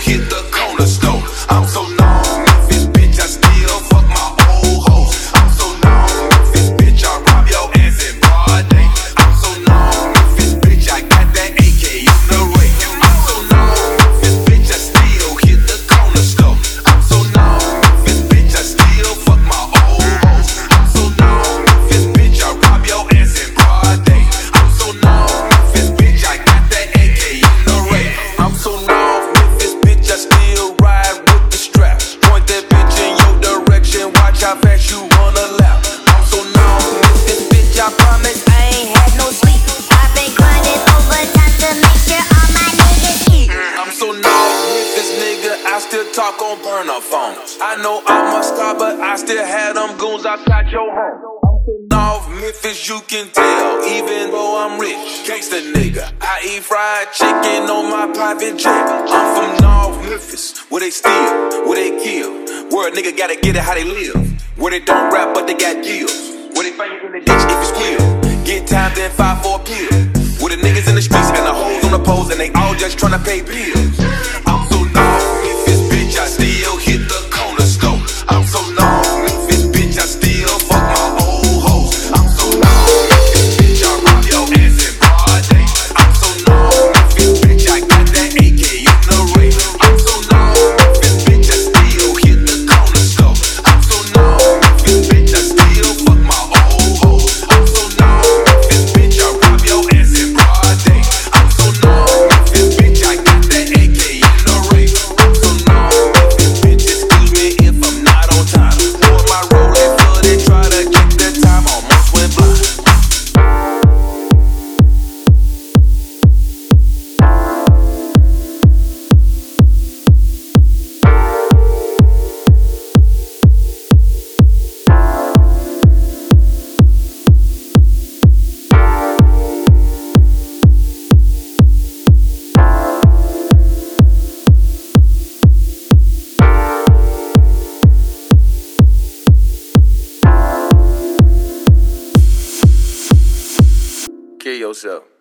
hit the corner store. I'm so known, Memphis bitch, I still fuck my old hoes. I'm so known, Memphis bitch, I rob your ass in broad day. I'm so known, Memphis bitch, I got that AK in the ray. I'm so known, Memphis bitch, I still hit the corner store. I'm so known, Memphis bitch, I still fuck my old hoes. I'm so known, Memphis bitch, I rob your ass in broad day. I'm so known, Memphis bitch, I got that AK in the ray. I'm so known, Memphis bitch, I still ride with the strap. Point that bitch in your direction, watch how fast you run a lap. I'm so known, Memphis bitch, I promise I ain't had no sleep. I've been grinding overtime to make sure all my niggas eat. I'm so known, Memphis nigga, I still talk on burner phones. I know I'm a star, but I still had them goons outside your home. North Memphis, you can tell, even though I'm rich. Gangsta nigga, I eat fried chicken on my private jet. I'm from North Memphis, where they steal, where they kill, where a nigga gotta get it how they live, where they don't rap but they got deals, where they find you in the ditch if you squeal, get time then 5 for a pill, where the niggas in the streets and the hoes on the poles and they all just tryna pay bills. I'm so North Memphis bitch, I still hit the corner store. I'm so North Memphis bitch, I still fuck my old hoes. I'm so North Memphis bitch, I rob your ass in broad day. I'm so North Memphis bitch, I got that AK in the ray. I'm so North Memphis bitch, I still hit the corner store. I'm so North Memphis bitch, I still fuck my old hoes. I'm so North Memphis bitch, I rob your ass in broad day. I'm so North Memphis bitch, I got that AK in the ray. I'm so North Memphis bitch, excuse me if I'm not on time. Boy, my rolling flooded, try to check the time, almost went blind. Kill yourself.